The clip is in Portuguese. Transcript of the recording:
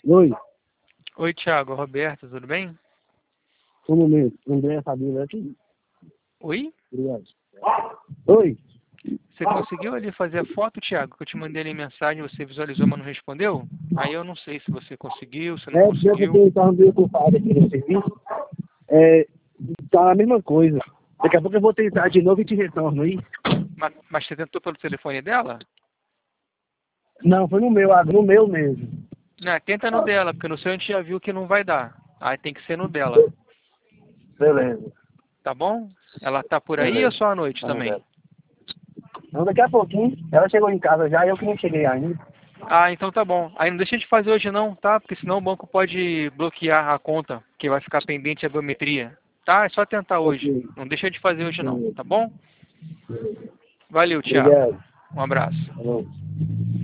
Oi, Oi, Thiago, Roberto, tudo bem? um momento. André Fabíola aqui. Oi? Obrigado. Oi. Você conseguiu ali fazer a foto, Thiago? Que eu te mandei ali mensagem, você visualizou, mas não respondeu? Aí eu não sei se você conseguiu, se não Porque conseguiu. eu estava meio ocupado aqui no serviço. É, tá a mesma coisa. Daqui a pouco eu vou tentar de novo e te retorno aí. Mas você tentou pelo telefone dela? Não, foi no meu mesmo. Não, tenta no dela, porque no seu a gente já viu que não vai dar. Aí tem que ser no dela, Beleza, tá bom? Ela tá por aí ou beleza. só à noite Vamos ver. também? Então daqui a pouquinho, ela chegou em casa já e eu que não cheguei ainda. Ah, então tá bom. Aí não deixa de fazer hoje não, tá? Porque senão o banco pode bloquear a conta, que vai ficar pendente a biometria. Tá? É só tentar hoje. Ok. Não deixa de fazer hoje não, Beleza. tá bom? Valeu, Thiago. Obrigado. Um abraço. Tá bom.